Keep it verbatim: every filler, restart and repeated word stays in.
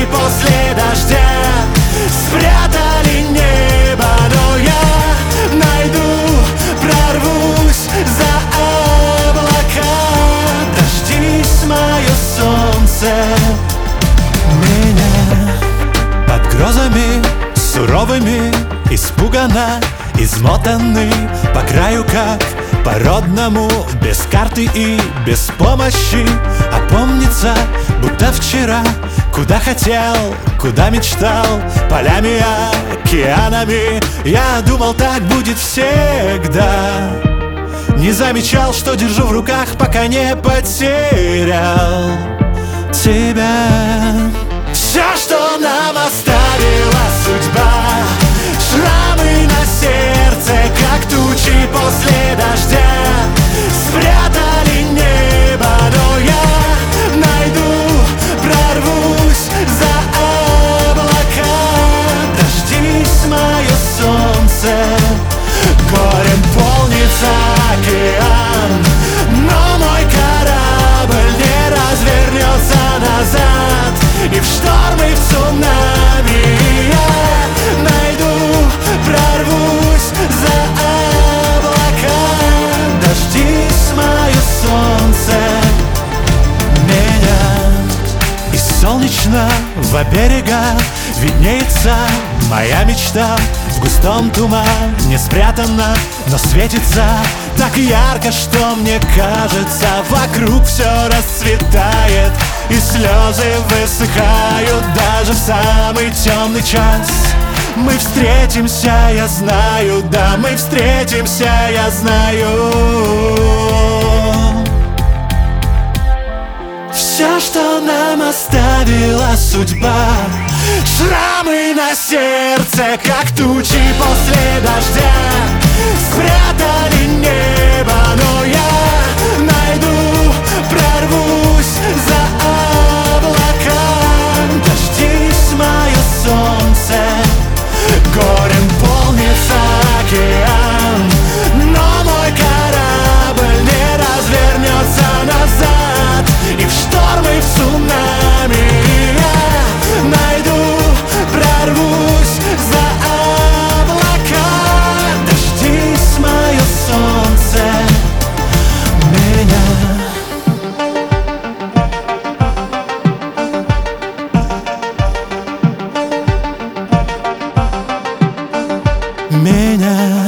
после дождя спрятали небо, но я найду, прорвусь за облака. Дождись, мое солнце, меня. Под грозами суровыми, испуганно измотанный, по краю как по-родному, без карты и без помощи. Опомниться, будто вчера, куда хотел, куда мечтал, полями, океанами. Я думал, так будет всегда. Не замечал, что держу в руках, пока не потерял тебя. Все, что нам оставила судьба, шрамы на сердце, как тучи после дождя, спрятали небо, но я найду, прорвусь за облака. Дождись, мое солнце, горем полнится океан, но мой корабль не развернется назад. И в шторм, и в цунами я найду, прорвусь за облака. Дождись, мое солнце, меня. И солнечно во берега виднеется моя мечта. В густом тумане спрятана, но светится так ярко, что мне кажется, вокруг все расцветает, и слезы высыхают даже в самый темный час. Мы встретимся, я знаю, да, мы встретимся, я знаю. Все, что нам оставила судьба, шрамы на сердце, как тучи после дождя, спрятали небо, но я найду, прорвусь за облака. Дождись, мое солнце, горем полнится океан, но мой корабль не развернется назад. И в шторм, и в цунами я найду, прорвусь за облака. Дождись, мое солнце, меня. Меня.